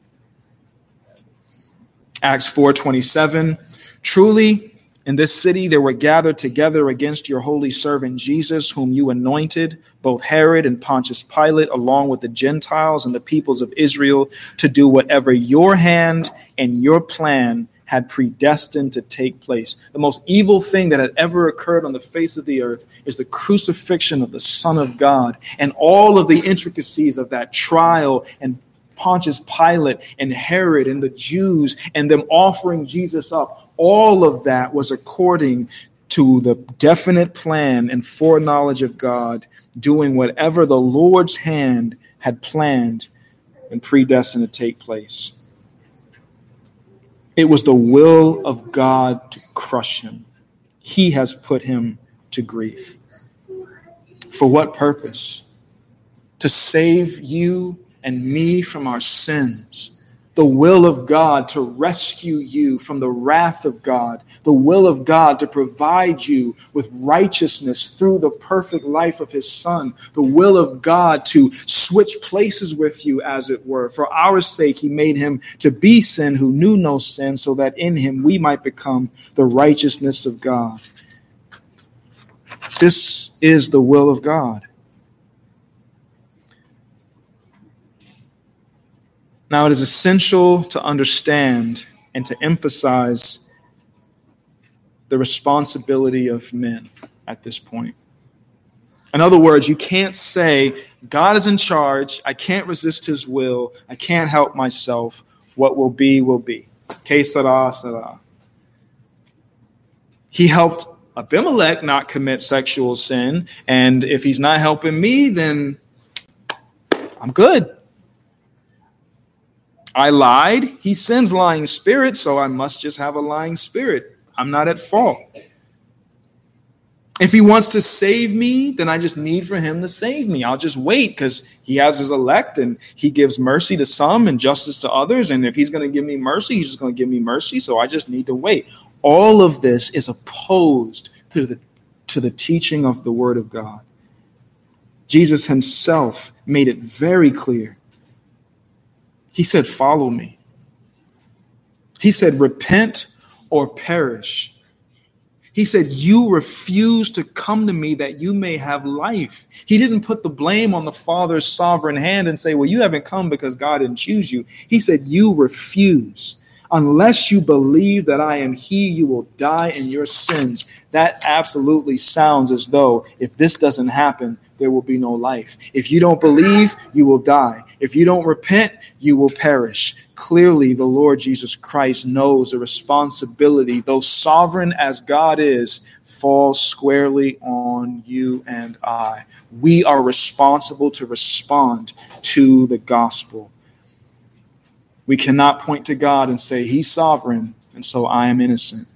Acts 4:27, truly in this city there were gathered together against your holy servant Jesus, whom you anointed, both Herod and Pontius Pilate, along with the Gentiles and the peoples of Israel, to do whatever your hand and your plan had predestined to take place. The most evil thing that had ever occurred on the face of the earth is the crucifixion of the Son of God, and all of the intricacies of that trial, and Pontius Pilate and Herod and the Jews and them offering Jesus up. All of that was according to the definite plan and foreknowledge of God, doing whatever the Lord's hand had planned and predestined to take place. It was the will of God to crush him. He has put him to grief. For what purpose? To save you and me from our sins. The will of God to rescue you from the wrath of God. The will of God to provide you with righteousness through the perfect life of his Son. The will of God to switch places with you, as it were. For our sake, he made him to be sin who knew no sin, so that in him we might become the righteousness of God. This is the will of God. Now, it is essential to understand and to emphasize the responsibility of men at this point. In other words, you can't say, God is in charge, I can't resist his will, I can't help myself, what will be, will be. Que sera, sera. He helped Abimelech not commit sexual sin, and if he's not helping me, then I'm good. I lied. He sends lying spirits, so I must just have a lying spirit. I'm not at fault. If he wants to save me, then I just need for him to save me. I'll just wait because he has his elect and he gives mercy to some and justice to others. And if he's going to give me mercy, he's just going to give me mercy. So I just need to wait. All of this is opposed to the teaching of the Word of God. Jesus himself made it very clear. He said, follow me. He said, repent or perish. He said, you refuse to come to me that you may have life. He didn't put the blame on the Father's sovereign hand and say, well, you haven't come because God didn't choose you. He said, you refuse. Unless you believe that I am he, you will die in your sins. That absolutely sounds as though if this doesn't happen, there will be no life. If you don't believe, you will die. If you don't repent, you will perish. Clearly, the Lord Jesus Christ knows the responsibility, though sovereign as God is, falls squarely on you and I. We are responsible to respond to the gospel. We cannot point to God and say, he's sovereign, and so I am innocent.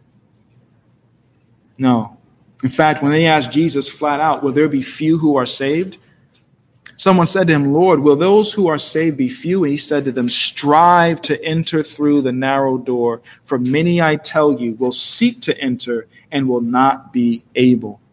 No. In fact, when they asked Jesus flat out, will there be few who are saved? Someone said to him, Lord, will those who are saved be few? And he said to them, strive to enter through the narrow door. For many, I tell you, will seek to enter and will not be able.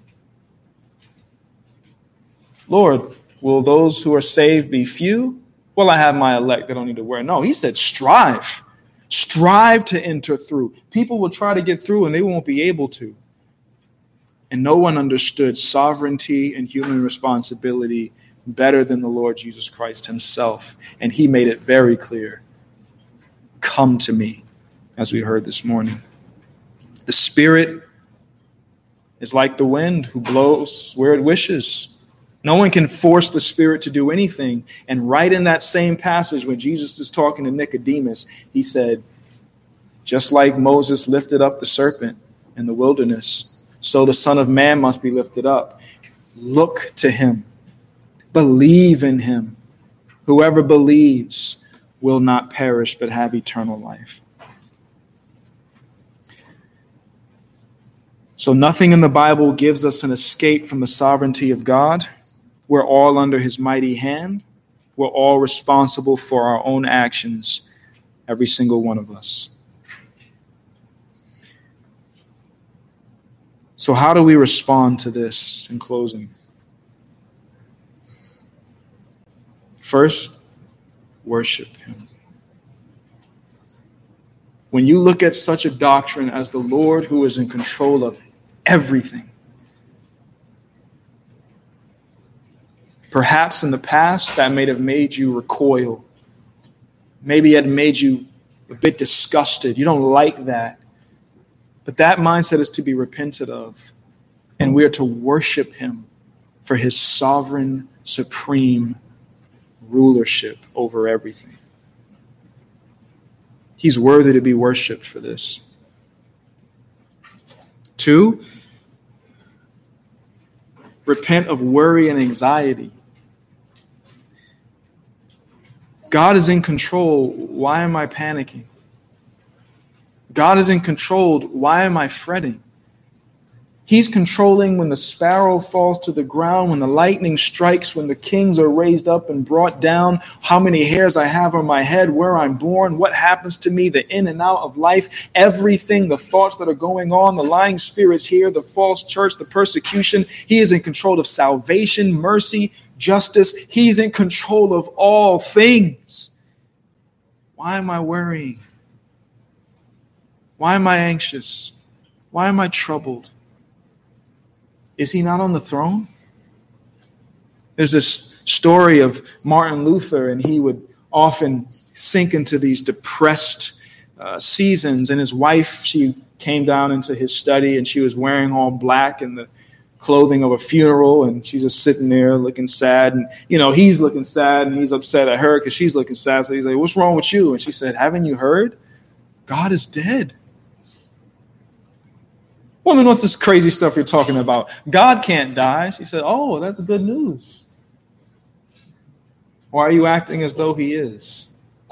Lord, will those who are saved be few? Well, I have my elect that don't need to worry. No, he said strive. Strive to enter through. People will try to get through and they won't be able to. And no one understood sovereignty and human responsibility better than the Lord Jesus Christ himself. And he made it very clear. Come to me, as we heard this morning. The Spirit is like the wind who blows where it wishes. No one can force the Spirit to do anything. And right in that same passage when Jesus is talking to Nicodemus, he said, just like Moses lifted up the serpent in the wilderness, so the Son of Man must be lifted up. Look to him. Believe in him. Whoever believes will not perish but have eternal life. So nothing in the Bible gives us an escape from the sovereignty of God. We're all under his mighty hand. We're all responsible for our own actions, every single one of us. So how do we respond to this in closing? First, worship him. When you look at such a doctrine as the Lord who is in control of everything, perhaps in the past, that may have made you recoil. Maybe it made you a bit disgusted. You don't like that. But that mindset is to be repented of. And we are to worship him for his sovereign, supreme rulership over everything. He's worthy to be worshiped for this. 2, repent of worry and anxiety. God is in control. Why am I panicking? God is in control. Why am I fretting? He's controlling when the sparrow falls to the ground, when the lightning strikes, when the kings are raised up and brought down, how many hairs I have on my head, where I'm born, what happens to me, the in and out of life, everything, the thoughts that are going on, the lying spirits here, the false church, the persecution. He is in control of salvation, mercy, justice. He's in control of all things. Why am I worrying? Why am I anxious? Why am I troubled? Is he not on the throne? There's this story of Martin Luther, and he would often sink into these depressed seasons. And his wife, she came down into his study, and she was wearing all black and the clothing of a funeral, and she's just sitting there looking sad. And, he's looking sad, and he's upset at her because she's looking sad. So he's like, what's wrong with you? And she said, haven't you heard? God is dead. Woman, what's this crazy stuff you're talking about? God can't die. She said, oh, that's good news. Why are you acting as though he is?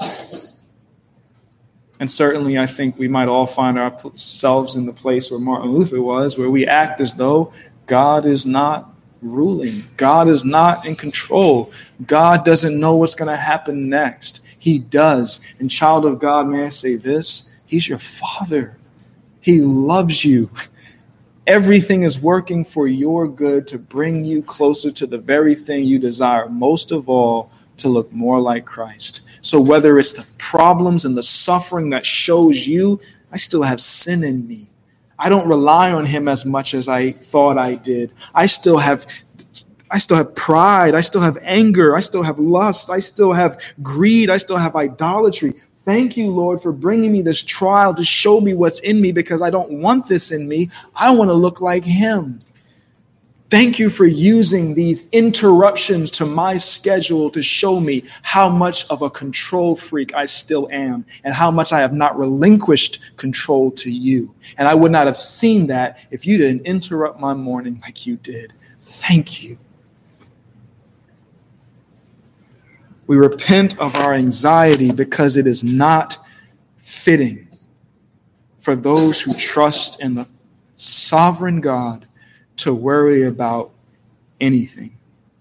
And certainly I think we might all find ourselves in the place where Martin Luther was, where we act as though God is not ruling. God is not in control. God doesn't know what's going to happen next. He does. And child of God, may I say this? He's your Father. He loves you. Everything is working for your good to bring you closer to the very thing you desire, most of all, to look more like Christ. So whether it's the problems and the suffering that shows you, I still have sin in me. I don't rely on him as much as I thought I did. I still have pride. I still have anger. I still have lust. I still have greed. I still have idolatry. Thank you, Lord, for bringing me this trial to show me what's in me, because I don't want this in me. I want to look like him. Thank you for using these interruptions to my schedule to show me how much of a control freak I still am and how much I have not relinquished control to you. And I would not have seen that if you didn't interrupt my morning like you did. Thank you. We repent of our anxiety because it is not fitting for those who trust in the sovereign God to worry about anything.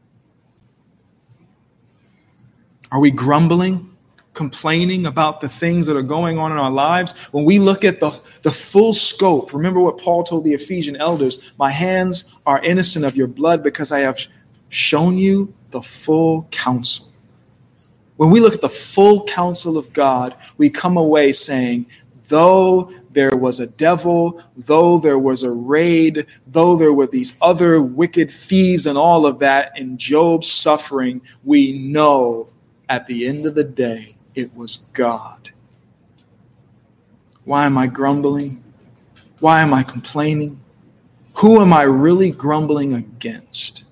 Are we grumbling, complaining about the things that are going on in our lives? When we look at the full scope, remember what Paul told the Ephesian elders, my hands are innocent of your blood because I have shown you the full counsel. When we look at the full counsel of God, we come away saying, though there was a devil, though there was a raid, though there were these other wicked thieves and all of that in Job's suffering, we know at the end of the day, it was God. Why am I grumbling? Why am I complaining? Who am I really grumbling against?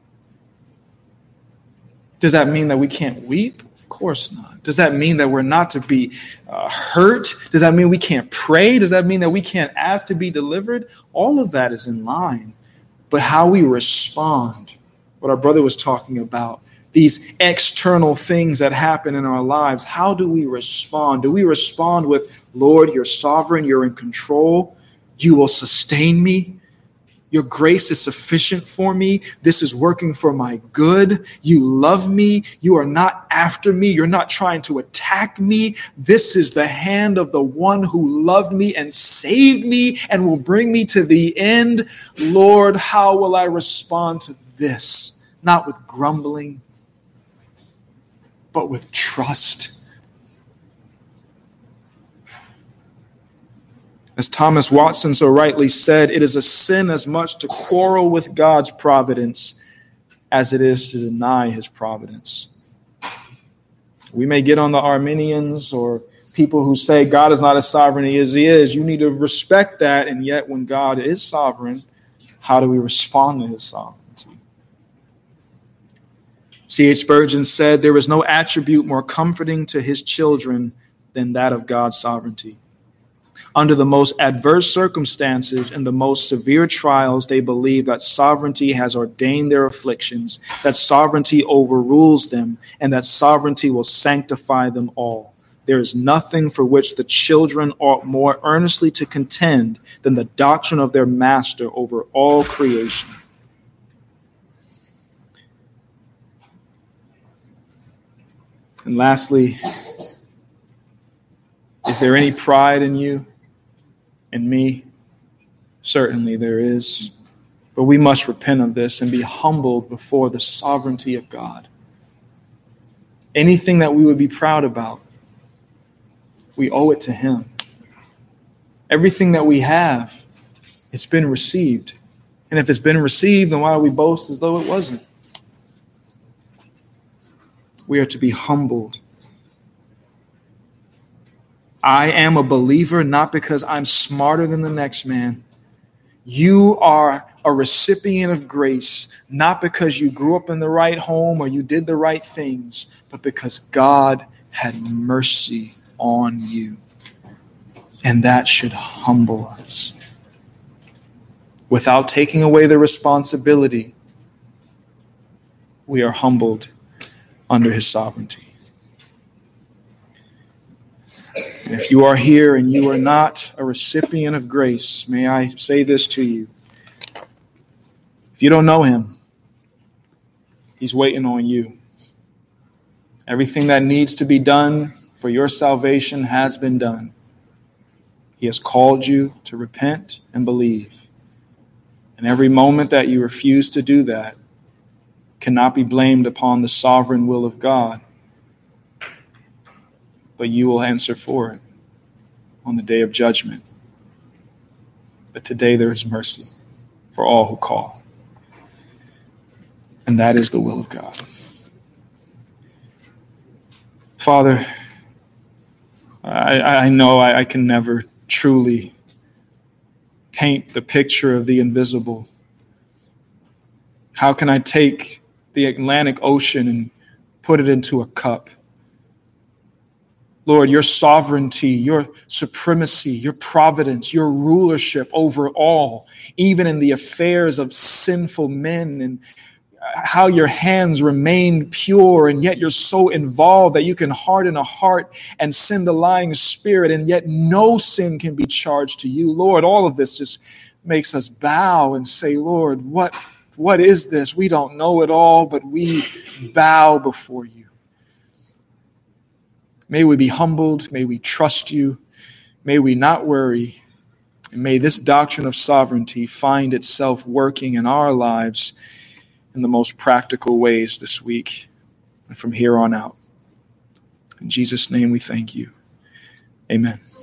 Does that mean that we can't weep? Of course not. Does that mean that we're not to be hurt? Does that mean we can't pray? Does that mean that we can't ask to be delivered? All of that is in line. But how we respond, what our brother was talking about, these external things that happen in our lives, how do we respond? Do we respond with, Lord, you're sovereign, you're in control, you will sustain me? Your grace is sufficient for me. This is working for my good. You love me. You are not after me. You're not trying to attack me. This is the hand of the one who loved me and saved me and will bring me to the end. Lord, how will I respond to this? Not with grumbling, but with trust. As Thomas Watson so rightly said, it is a sin as much to quarrel with God's providence as it is to deny his providence. We may get on the Arminians or people who say God is not as sovereign as he is. You need to respect that. And yet when God is sovereign, how do we respond to his sovereignty? C.H. Spurgeon said, there is no attribute more comforting to his children than that of God's sovereignty. Under the most adverse circumstances and the most severe trials, they believe that sovereignty has ordained their afflictions, that sovereignty overrules them, and that sovereignty will sanctify them all. There is nothing for which the children ought more earnestly to contend than the doctrine of their master over all creation. And lastly, is there any pride in you? In me? Certainly there is. But we must repent of this and be humbled before the sovereignty of God. Anything that we would be proud about, we owe it to him. Everything that we have, it's been received. And if it's been received, then why do we boast as though it wasn't? We are to be humbled. I am a believer not because I'm smarter than the next man. You are a recipient of grace, not because you grew up in the right home or you did the right things, but because God had mercy on you. And that should humble us. Without taking away the responsibility, we are humbled under his sovereignty. If you are here and you are not a recipient of grace, may I say this to you. If you don't know him, he's waiting on you. Everything that needs to be done for your salvation has been done. He has called you to repent and believe. And every moment that you refuse to do that cannot be blamed upon the sovereign will of God, but you will answer for it on the day of judgment. But today there is mercy for all who call. And that is the will of God. Father, I know I can never truly paint the picture of the invisible. How can I take the Atlantic Ocean and put it into a cup? Lord, your sovereignty, your supremacy, your providence, your rulership over all, even in the affairs of sinful men, and how your hands remain pure, and yet you're so involved that you can harden a heart and send a lying spirit, and yet no sin can be charged to you. Lord, all of this just makes us bow and say, Lord, what is this? We don't know it all, but we bow before you. May we be humbled. May we trust you. May we not worry. And may this doctrine of sovereignty find itself working in our lives in the most practical ways this week and from here on out. In Jesus' name we thank you. Amen.